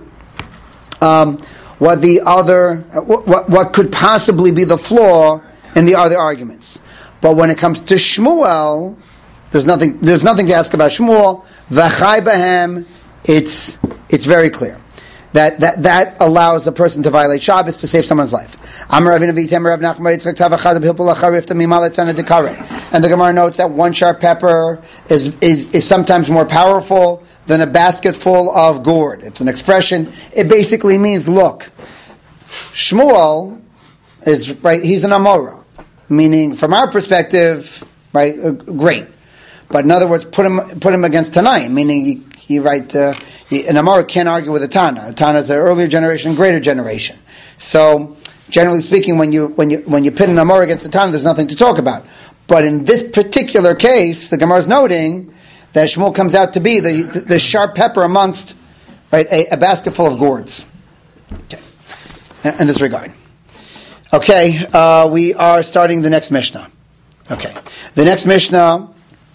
could possibly be the flaw in the other arguments. But when it comes to Shmuel, there's nothing to ask about Shmuel. V'chai b'hem, it's very clear that allows a person to violate Shabbos to save someone's life. And the Gemara notes that 1 sharp pepper is sometimes more powerful than a basket full of gourd. It's an expression. It basically means, look, Shmuel is right. He's an Amora, meaning from our perspective, right? Great, but in other words, put him against Tanaim, meaning an Amora can't argue with a Tana. A Tana is an earlier generation, greater generation. So, generally speaking, when you pit an Amora against a Tana, there's nothing to talk about. But in this particular case, the Gemara is noting that Shmuel comes out to be the sharp pepper amongst a basket full of gourds. Okay. In this regard. Okay, we are starting the next Mishnah. Okay, the next Mishnah.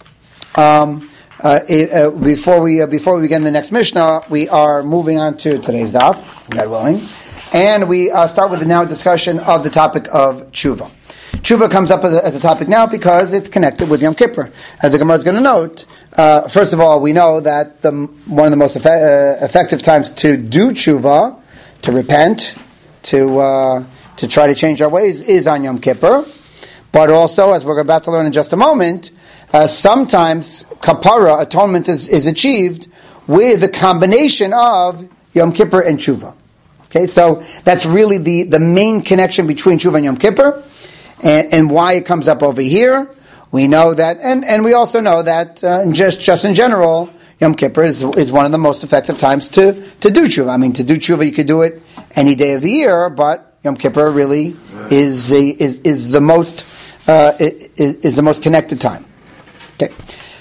Before we begin the next Mishnah, we are moving on to today's daf, God willing, and we start with the now discussion of the topic of tshuva. Tshuva comes up as a topic now because it's connected with Yom Kippur. As the Gemara is going to note, first of all, we know that one of the most effective times to do tshuva, to repent, to try to change our ways, is on Yom Kippur. But also, as we're about to learn in just a moment, sometimes kapara, atonement, is achieved with the combination of Yom Kippur and tshuva. Okay, so that's really the main connection between tshuva and Yom Kippur, and why it comes up over here. We know that, and we also know that just in general, Yom Kippur is one of the most effective times to do tshuva. I mean, to do tshuva, you could do it any day of the year, but Yom Kippur really is the most connected time. Okay.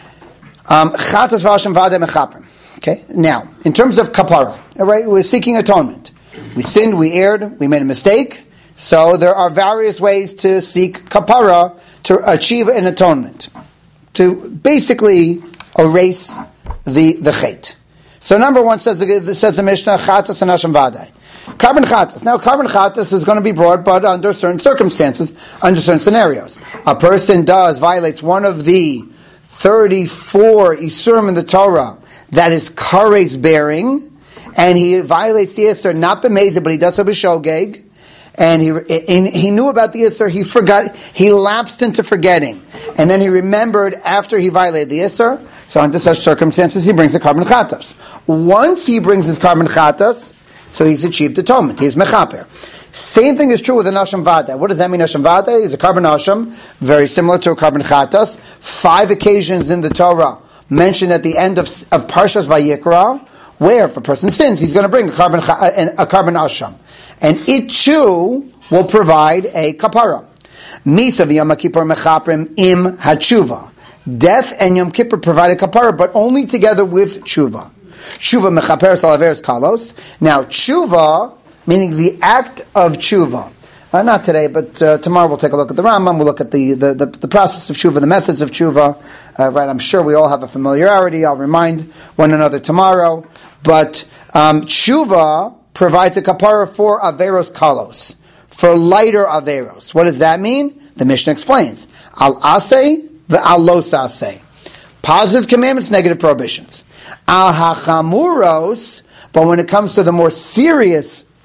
Okay. Now, in terms of kapara, right, we're seeking atonement. We sinned, we erred, we made a mistake. So there are various ways to seek kapara to achieve an atonement, to basically erase the chet. So number one says the Mishnah, chatas and hasham vadai. Carbon chatas. Now, carbon chatas is going to be brought, but under certain circumstances, under certain scenarios. A person violates one of the 34 isurim in the Torah that is kares bearing, and he violates the isur, not b'mezid, but he does so b'shogeg, and he knew about the isur, he forgot, he lapsed into forgetting, and then he remembered after he violated the isur. So under such circumstances, he brings the carbon chatas. Once he brings his carbon chatas, so he's achieved atonement. He's mechaper. Same thing is true with an asham vada. What does that mean? Asham vada is a carbon asham, very similar to a carbon chatas. 5 occasions in the Torah mentioned at the end of Parshas Vayikra, where if a person sins, he's going to bring a carbon asham, and it too will provide a kapara. Misa v'Yom Kippur mechaprim im hatshuva. Death and Yom Kippur provide a kapara, but only together with tshuva. Tshuva mechaper salaveres kalos. Now, tshuva, meaning the act of tshuva. Not today, but tomorrow we'll take a look at the Rambam. We'll look at the process of tshuva, the methods of tshuva. Right, I'm sure we all have a familiarity. I'll remind one another tomorrow. But tshuva provides a kapara for averos kalos, for lighter averos. What does that mean? The Mishnah explains. Al aseh ve'al los aseh. Positive commandments, negative prohibitions. Al hachamuros, but when it comes to the more serious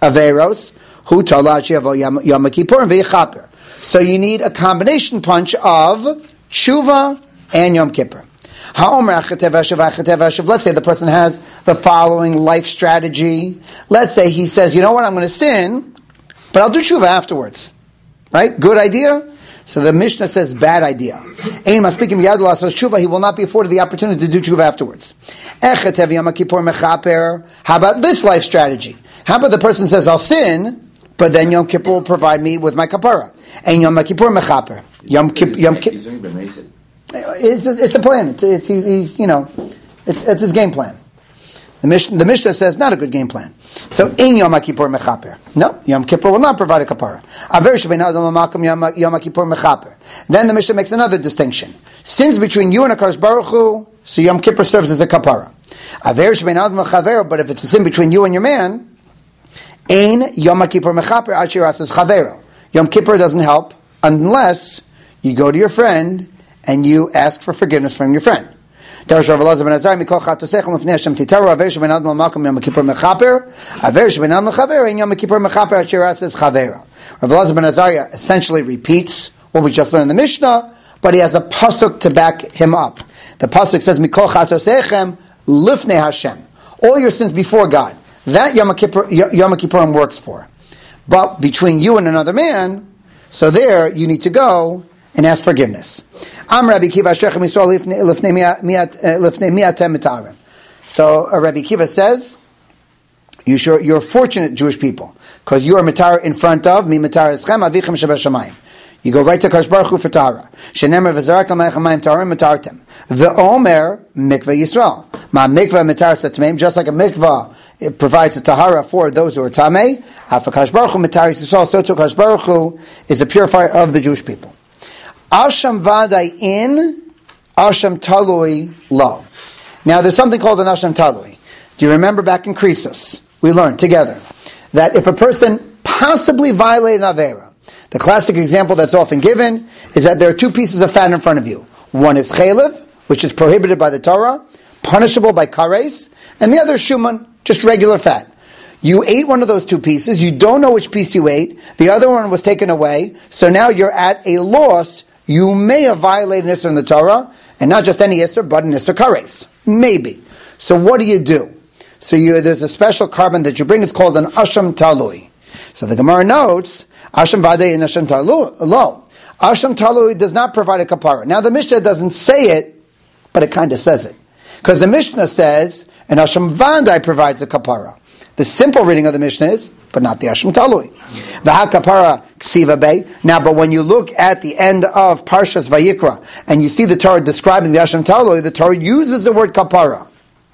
averos, hu talachi Yom Kippur and v'yichaper. So you need a combination punch of tshuva and Yom Kippur. Let's say the person has the following life strategy. Let's say he says, you know what, I'm going to sin, but I'll do tshuva afterwards. Right? Good idea? So the Mishnah says, bad idea. He will not be afforded the opportunity to do tshuva afterwards. How about this life strategy? How about the person says, I'll sin, but then Yom Kippur will provide me with my kapara. And Yom Kippur mechaper. It's a plan. It's his game plan. The Mishnah says not a good game plan. So in Yom Kippur mechaper. No, Yom Kippur will not provide a kapara. Yom Kippur mechaper. Then the Mishnah makes another distinction. Sins between you and HaKadosh Baruch Hu, so Yom Kippur serves as a kapara. But if it's a sin between you and your man, Ein Yom Kippur mechaper ad shiratzas chavero. Yom Kippur doesn't help unless you go to your friend and you ask for forgiveness from your friend. So Rav Elazar ben Azariah essentially repeats what we just learned in the Mishnah, but he has a pasuk to back him up. The pasuk says, Mikol chatosechem lifnei Hashem. All your sins before God. That Yom Kippurim works for. But between you and another man, so there you need to go and ask forgiveness. So Rabbi Kiva says, you're fortunate Jewish people, because you are mitar in front of mi mitar eschem avichem shebashamayim. You go right to Kadosh Baruch Hu for Tahara. Shenemer v'zarak l'mayach hamayim taharim mitartem. V'omer mikveh Yisrael. Ma mikveh mitar satmeim, just like a mikveh, it provides a tahara for those who are tamei. Afa Kadosh Baruch Hu mitar Yisrael, so too Kadosh Baruch Hu is a purifier of the Jewish people. Asham vadai in, asham talui lo. Now there's something called an asham talui. Do you remember back in Krisos, we learned together that if a person possibly violated an avera, the classic example that's often given is that there are two pieces of fat in front of you. One is chaylev, which is prohibited by the Torah, punishable by kares, and the other is shuman, just regular fat. You ate one of those two pieces, you don't know which piece you ate, the other one was taken away, so now you're at a loss. You may have violated an issur in the Torah, and not just any issur, but an issur kares. Maybe. So what do? So there's a special carbon that you bring, it's called an asham talui. So the Gemara notes, asham vadei and asham talui, lo. Asham talui does not provide a kapara. Now the Mishnah doesn't say it, but it kind of says it. Because the Mishnah says, and asham vadei provides a kapara. The simple reading of the Mishnah is, but not the asham talui. V'ha kapara ksiva bei. Now, but when you look at the end of Parshas Vayikra, and you see the Torah describing the asham talui, the Torah uses the word kapara.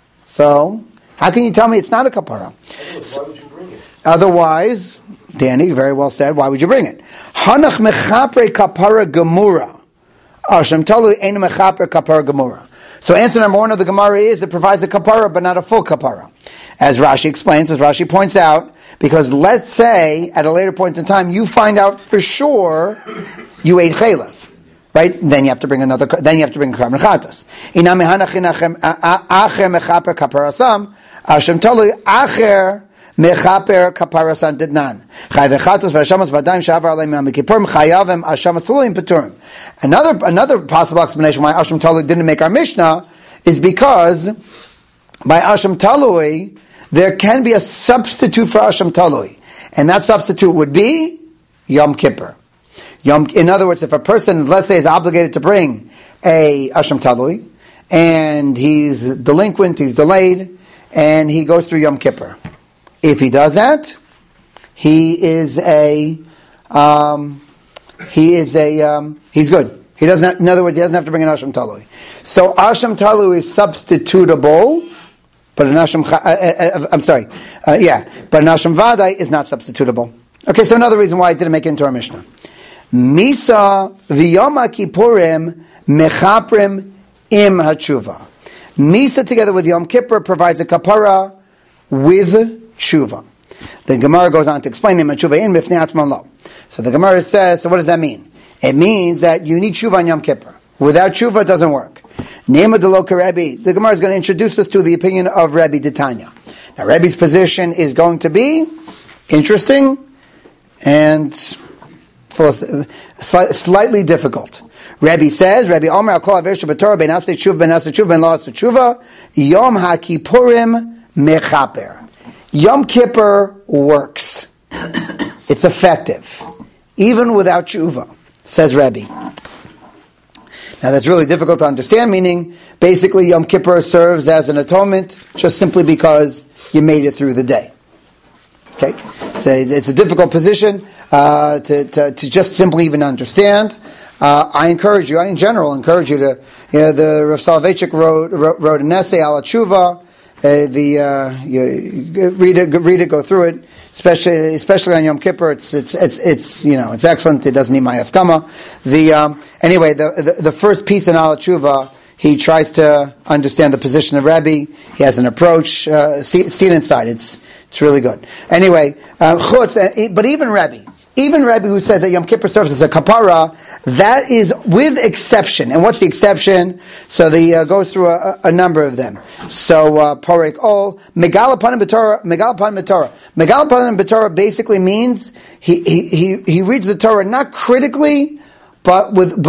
So, how can you tell me it's not a kapara? Why would you bring it? Otherwise, Danny very well said, why would you bring it? Hanach mechapre kapara gemura. Asham talui ein mechapre kapara gemura. So answer number one of the Gemara is it provides a kapara, but not a full kapara. As Rashi explains, as Rashi points out, because let's say at a later point in time you find out for sure you ate chaylev, right? Then you have to bring another. Then you have to bring carbon chatas. Inam mehanachin acher mechaper kaparasam Hashem talui acher mechaper kaparasam didnan chayv chatas v'ashamas v'adaim shavar aleim mekipur chayavim ashamas tuluim peturim. Another possible explanation why Hashem talui didn't make our Mishnah is because by Asham Talui, there can be a substitute for Asham Talui. And that substitute would be Yom Kippur. In other words, if a person, let's say, is obligated to bring a Asham Talui, and he's delinquent, he's delayed, and he goes through Yom Kippur. If he does that, he's good. He doesn't. In other words, he doesn't have to bring an Asham Talui. So Asham Talui is substitutable, but an Asham. But an Asham Vadai is not substitutable. Okay, so another reason why I didn't make it into our Mishnah. Misa v'yom Kippurim mechaprim im hatshuva. Misa together with Yom Kippur provides a kapara with tshuva. The Gemara goes on to explain im hatshuva in mifnei atzman lo. So the Gemara says, so what does that mean? It means that you need tshuva on Yom Kippur. Without tshuva, it doesn't work. Nema deloka Rebbe. The Gemara is going to introduce us to the opinion of Rebbe D'Tanya. Now, Rebbe's position is going to be interesting and slightly difficult. Rabbi says, Rabbi Omer, I'll call Aver Shabbatorah, Ben Asay Tshuva, Ben Asay Tshuva, Ben Lo Asay Tshuva, Yom HaKippurim Mechaper. Yom Kippur works. It's effective. Even without Tshuva, says Rabbi. Now that's really difficult to understand, meaning basically Yom Kippur serves as an atonement just simply because you made it through the day. Okay? It's a difficult position to just simply even understand. I in general encourage you to, the Rav Soloveitchik wrote an essay, Ala Tshuva, you read it, go through it, especially on Yom Kippur. It's excellent. It doesn't need my haskama. Anyway, the first piece in Ala Tshuva, he tries to understand the position of Rebbe. He has an approach. See it inside. It's really good. Anyway, but even Rebbe who says that Yom Kippur serves as a kapara, that is with exception. And what's the exception? So goes through a number of them. So Porek Ol, Megal Panim B'Torah. Megal Panim B'Torah basically means he reads the Torah not critically, but with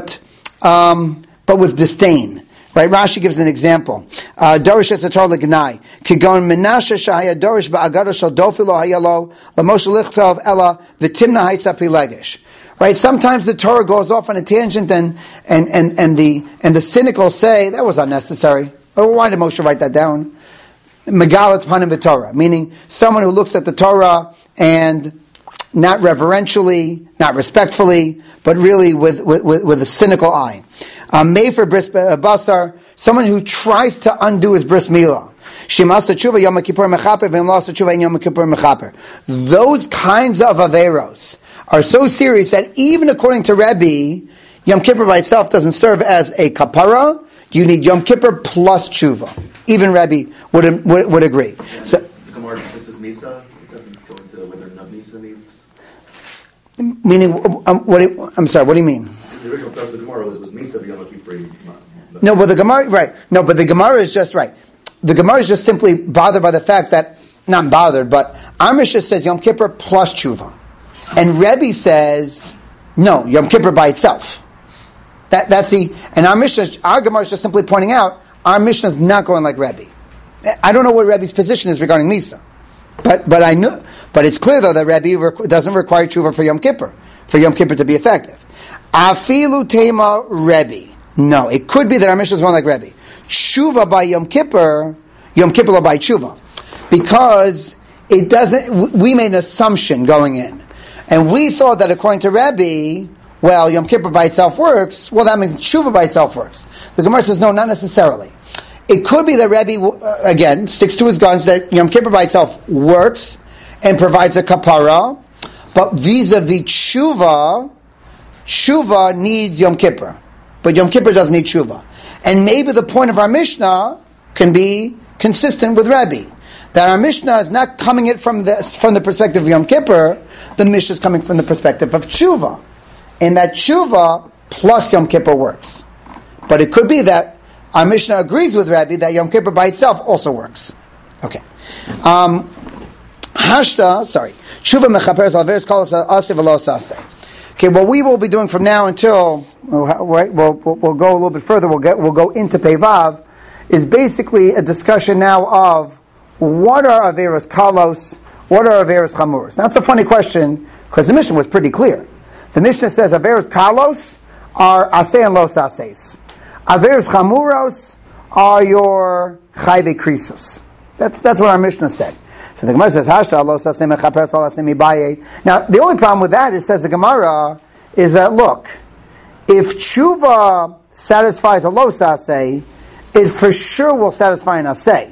disdain. Right, Rashi gives an example. Dorish es Torah legnai. Kigon Menashe shahaya dorish ba'agada shel dofilo hayalo lamoshe lichtov ella v'timna haitza pilegish. Right, sometimes the Torah goes off on a tangent, and the cynical say that was unnecessary. Oh, why did Moshe write that down? Megalat panim b'Torah, meaning someone who looks at the Torah and not reverentially, not respectfully, but really with a cynical eye. Mefer bris basar, someone who tries to undo his bris milah. Shemasa tshuva Yom Kippur mechaper, v'imlasa tshuva Yom Kippur mechaper. Those kinds of averos are so serious that even according to Rebbe, Yom Kippur by itself doesn't serve as a kapara. You need Yom Kippur plus tshuva. Even Rebbe would agree. So, the Gemara discusses Misa. It doesn't go into whether or not Misa needs. Meaning, I'm sorry. What do you mean? The original thought of the Gemara was Misa Yom Kippur. No, but the Gemara, right? No, but the Gemara is just right. The Gemara is just simply bothered by the fact that, not bothered, but our Mishnah says Yom Kippur plus tshuva, and Rebbe says no, Yom Kippur by itself. That's and our Gemara is just simply pointing out our Mishnah is not going like Rebbe. I don't know what Rebbe's position is regarding Misa, but it's clear though that Rebbe doesn't require tshuva for Yom Kippur to be effective. Afilu tema Rebbe. No, it could be that our Mishnah is going like Rebbe. Tshuva by Yom Kippur by tshuva, because it doesn't. We made an assumption going in, and we thought that according to Rebbe, well, Yom Kippur by itself works. Well, that means tshuva by itself works. The Gemara says no, not necessarily. It could be that Rebbe again sticks to his guns that Yom Kippur by itself works and provides a kapara, but vis-a-vis tshuva needs Yom Kippur, but Yom Kippur doesn't need tshuva. And maybe the point of our Mishnah can be consistent with Rebbe, that our Mishnah is not coming it from the perspective of Yom Kippur. The Mishnah is coming from the perspective of tshuva, and that tshuva plus Yom Kippur works. But it could be that our Mishnah agrees with Rebbe that Yom Kippur by itself also works. Okay. Tshuva mechaper zalveres kalas aseh v'lo saseh. Okay, what we will be doing from now until we'll go a little bit further. We'll go into Peivav, is basically a discussion now of what are averos kalos, what are averos chamuros. Now it's a funny question because the Mishnah was pretty clear. The Mishnah says averos kalos are aseh and los aseis. Averos chamuros are your chayve krisos. That's what our Mishnah said. So the Gemara says, now, the only problem with that is, says the Gemara, is that, look, if tshuva satisfies a lo saseh, it for sure will satisfy an aseh.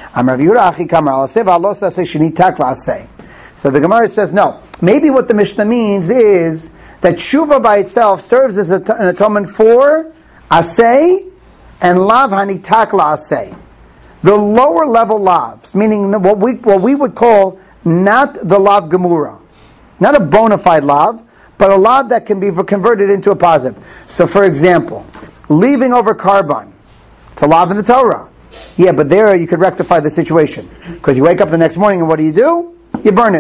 So the Gemara says, no. Maybe what the Mishnah means is that tshuva by itself serves as an atonement for aseh and lav hanitak la aseh. The lower level lavs, meaning what we would call not the lav gemura, not a bona fide lav, but a lav that can be converted into a positive. So, for example, leaving over carbon, it's a lav in the Torah. Yeah, but there you could rectify the situation because you wake up the next morning and what do? You burn it.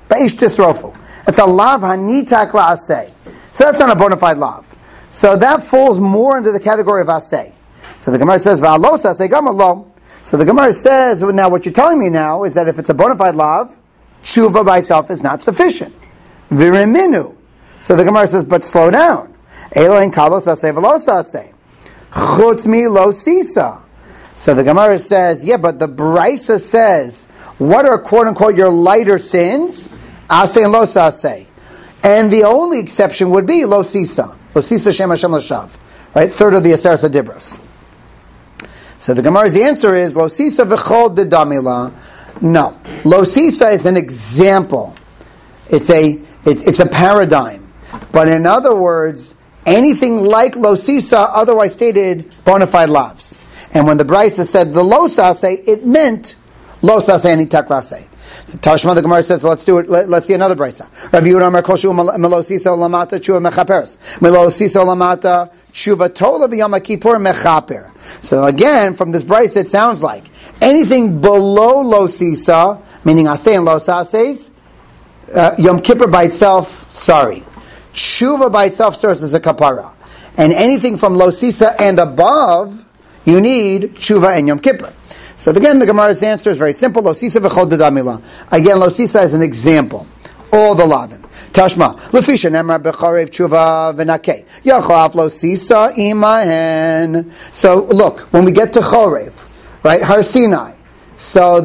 Ba'ish tisrofu. It's a lav hanitak la'aseh. So that's not a bona fide lav. So that falls more into the category of aseh. So the Gemara says, va'alos aseh gamar lo. So the Gemara says, well, now what you're telling me now is that if it's a bona fide lav, tshuva by itself is not sufficient. Viriminu. So the Gemara says, but slow down. Eloin kalos aseh v'los aseh. Chutz mi lo sisa. So the Gemara says, yeah, but the Brisa says, what are quote unquote your lighter sins? Aseh and lo aseh. And the only exception would be lo sisa. Lo sisa shem Hashem l'shav. Right? Third of the Aseres HaDibros. So the Gemara's answer is lo sisa v'chol dedamila. No, lo sisa is an example. It's a paradigm. But in other words, anything like lo sisa, otherwise stated bona fide lavs. And when the Brisa said the lo saseh, it meant lo saseh and itak laseh. So Tashma, the Gemara says, let's do it. Let's see another Brisa. Rav Yehuda Amar Kol Shu Melo Sisa Lamata Tshuva Mechaperes. Melo Sisa Lamata Tshuva Tola V'Yom Kippur Mechaper. So again, from this Brisa, it sounds like anything below Lo Sisa, meaning Aseh and Lo Sases, Yom Kippur by itself, sorry. Tshuva by itself serves as a kapara. And anything from Lo Sisa and above, you need Tshuva and Yom Kippur. So again, the Gemara's answer is very simple. Lo sisa v'chol dedamila. Again, lo sisa is an example. All the lavim. Tashma. Lefisha nemar becharev tshuva v'nakeh. Yachal af lo sisa imahen. So look, when we get to Chorev, right, Har Sinai. So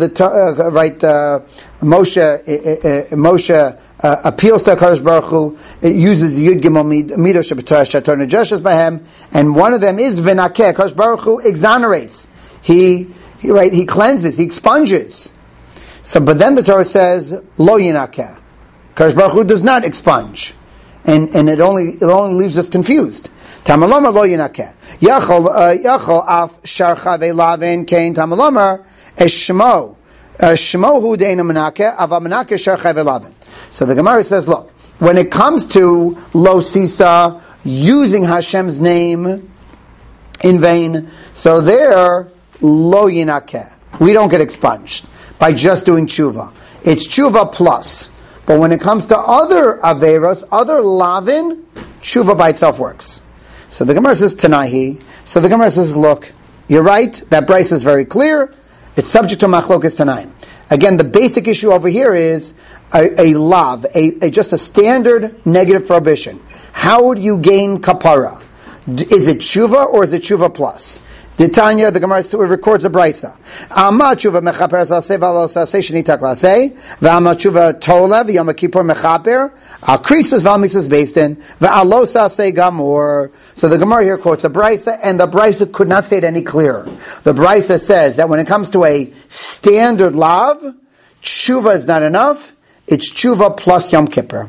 Moshe appeals to HaKadosh Baruch Hu. It uses the Yud Gimel Midosh Shator Nejeshes Bahem, and one of them is v'nakeh. HaKadosh Baruch Hu exonerates. He cleanses, he expunges. So, but then the Torah says, lo yinakeh. Kadosh Baruch Hu does not expunge. And it only leaves us confused. Tamalomar lo yinakeh. Yachol af sharcha ve'lavin kein tamalomar eshmo. Shmo hu deina menakeh, ava menakeh sharcha ve'lavin. So the Gemara says, look, when it comes to lo sisa, using Hashem's name in vain, so there, lo yinakeh. We don't get expunged by just doing tshuva. It's tshuva plus. But when it comes to other averos, other lavin, tshuva by itself works. So the Gemara says Tanahi. So the Gemara says, look, you're right. That Brisa is very clear. It's subject to machlokas Tanaim. Again, the basic issue over here is a lav, just a standard negative prohibition. How would you gain kapara? Is it tshuva or is it tshuva plus? The Tanya, the Gemara records a Brisa. Amma tshuva mechaper aseh v'alos aseh shenitak laseh, v'amma tshuva tola v'yom kippur mechaper, al krisus v'almisas beistin, v'alos aseh gamor. So the Gemara here quotes a Brisa, and the Brisa could not say it any clearer. The Brisa says that when it comes to a standard lav, tshuva is not enough, it's tshuva plus Yom Kippur.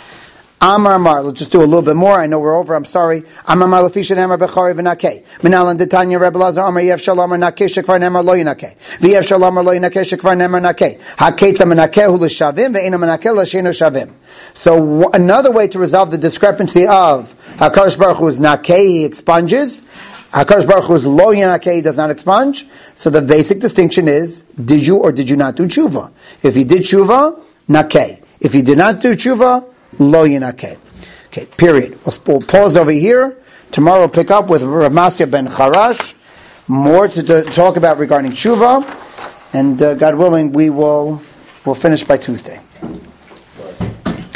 Amar, let's just do a little bit more. I know we're over. I'm sorry. Amar lefisha nemar bechari v'nakeh. Minalan detanya Rebbe Lazar Amar yev shalom nakeh shekvar nemar lo yinakeh. V'yev shalom lo yinakeh shekvar nemar nakeh. Haketza menakeh hu l'shavim ve'ena menakeh l'sheinu shavim. So another way to resolve the discrepancy of HaKadosh Baruch Hu is nakeh, he expunges. HaKadosh Baruch Hu is lo yinakeh, he does not expunge. So the basic distinction is, did you or did you not do tshuva? If you did tshuva, nakeh. If you did not do tshuva, lo yinakeh. Okay, period. We'll pause over here. Tomorrow we'll pick up with Rav Masya ben Charash. More to talk about regarding tshuva. And God willing, we'll finish by Tuesday.